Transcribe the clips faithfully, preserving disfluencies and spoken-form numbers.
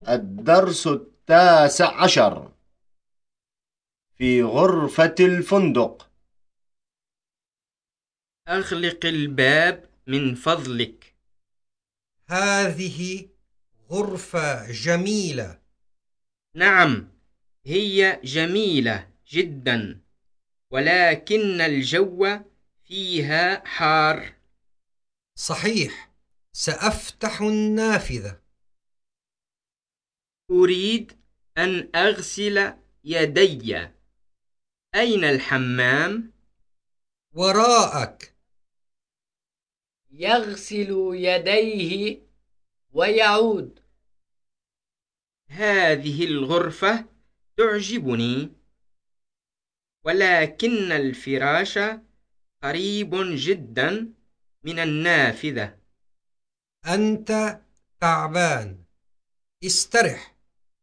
الدرس التاسع عشر في غرفة الفندق. أغلق الباب من فضلك. هذه غرفة جميلة. نعم، هي جميلة جدا، ولكن الجو فيها حار. صحيح، سأفتح النافذة. أريد أن أغسل يدي. أين الحمام؟ وراءك. يغسل يديه ويعود. هذه الغرفة تعجبني، ولكن الفراش قريب جدا من النافذة. أنت تعبان، استرح.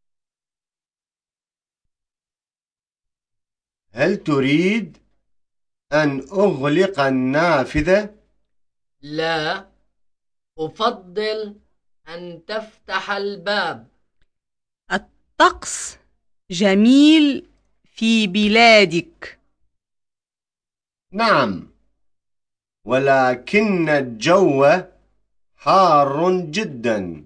هل تريد أن أغلق النافذة؟ لا، أفضل أن تفتح الباب. الطقس جميل في بلادك. نعم، ولكن الجو حار جدا.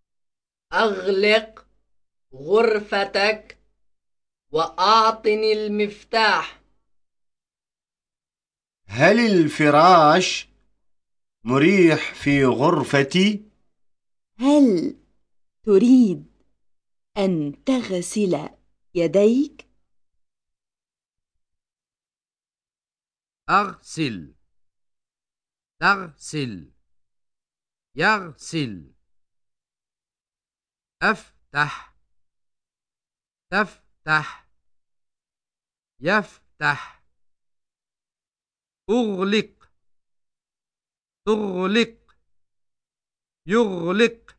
أغلق غرفتك وأعطني المفتاح. هل الفراش مريح في غرفتي؟ هل تريد أن تغسل يديك؟ أغسل، تغسل، يغسل. أفتح، تفتح، يفتح. أغلق، تغلق، يغلق.